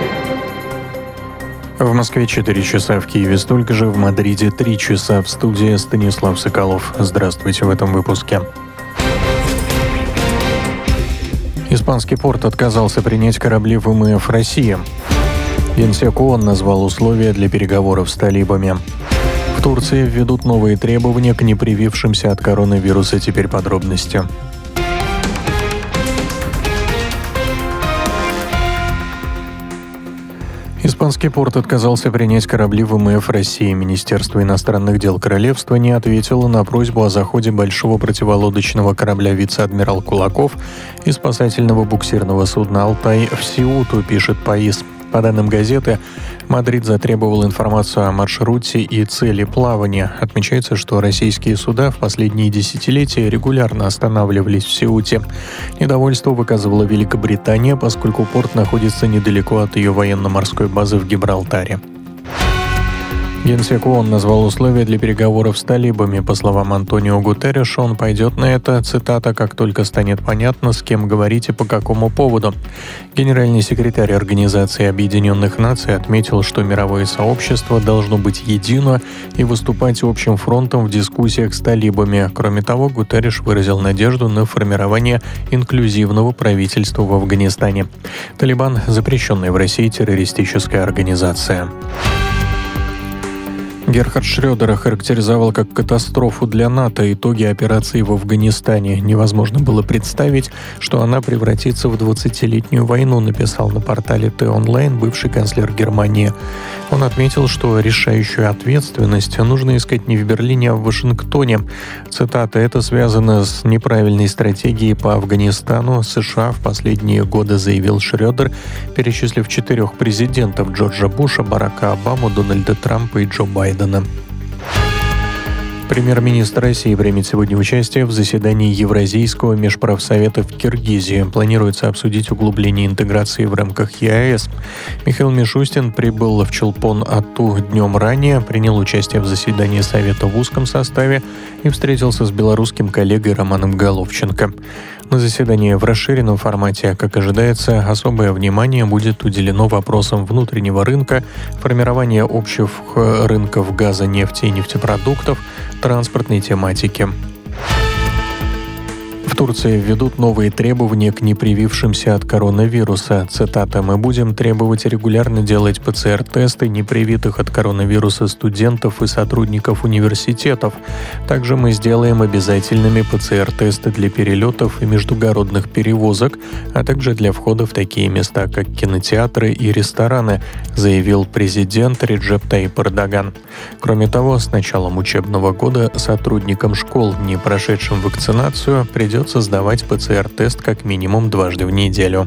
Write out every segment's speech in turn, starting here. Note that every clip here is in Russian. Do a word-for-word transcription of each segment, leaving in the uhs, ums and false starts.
В Москве четыре часа, в Киеве столько же, в Мадриде три часа. В студии Станислав Соколов. Здравствуйте в этом выпуске. Испанский порт отказался принять корабли ВМФ России. Генсек ООН назвал условия для переговоров с талибами. В Турции введут новые требования к непривившимся от коронавируса. Теперь подробности. Испанский порт отказался принять корабли ВМФ России. Министерство иностранных дел королевства не ответило на просьбу о заходе большого противолодочного корабля «Вице-адмирал Кулаков» и спасательного буксирного судна «Алтай» в Сеуту, пишет ПАИС. По данным газеты, Мадрид затребовал информацию о маршруте и цели плавания. Отмечается, что российские суда в последние десятилетия регулярно останавливались в Сеуте. Недовольство выказывала Великобритания, поскольку порт находится недалеко от ее военно-морской базы в Гибралтаре. Генсек ООН назвал условия для переговоров с талибами. По словам Антонио Гутерреша, он пойдет на это, цитата, «как только станет понятно, с кем говорить и по какому поводу». Генеральный секретарь Организации Объединенных Наций отметил, что мировое сообщество должно быть едино и выступать общим фронтом в дискуссиях с талибами. Кроме того, Гутерреш выразил надежду на формирование инклюзивного правительства в Афганистане. Талибан – запрещенная в России террористическая организация. Герхард Шрёдер охарактеризовал как катастрофу для НАТО итоги операции в Афганистане. Невозможно было представить, что она превратится в двадцатилетнюю войну, написал на портале Т-онлайн бывший канцлер Германии. Он отметил, что решающую ответственность нужно искать не в Берлине, а в Вашингтоне. Цитата: «Это связано с неправильной стратегией по Афганистану США в последние годы», заявил Шрёдер, перечислив четырех президентов: Джорджа Буша, Барака Обаму, Дональда Трампа и Джо Байдена. Премьер-министр России примет сегодня участие в заседании Евразийского межправсовета в Киргизии. Планируется обсудить углубление интеграции в рамках ЕАЭС. Михаил Мишустин прибыл в Чолпон-Ату днем ранее, принял участие в заседании Совета в узком составе и встретился с белорусским коллегой Романом Головченко. На заседании в расширенном формате, как ожидается, особое внимание будет уделено вопросам внутреннего рынка, формирования общих рынков газа, нефти и нефтепродуктов, транспортной тематики. В Турции введут новые требования к непривившимся от коронавируса. Цитата: «Мы будем требовать регулярно делать ПЦР-тесты непривитых от коронавируса студентов и сотрудников университетов. Также мы сделаем обязательными ПЦР-тесты для перелетов и междугородных перевозок, а также для входа в такие места, как кинотеатры и рестораны», заявил президент Реджеп Тайип Эрдоган. Кроме того, с началом учебного года сотрудникам школ, не прошедшим вакцинацию, придется сдавать ПЦР-тест как минимум дважды в неделю.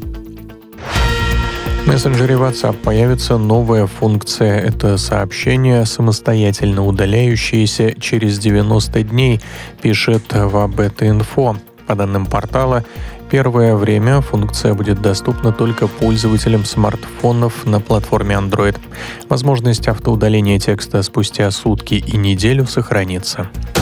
В мессенджере WhatsApp появится новая функция. Это сообщения, самостоятельно удаляющиеся через девяносто дней, пишет Вабет-Инфо. По данным портала, первое время функция будет доступна только пользователям смартфонов на платформе Android. Возможность автоудаления текста спустя сутки и неделю сохранится.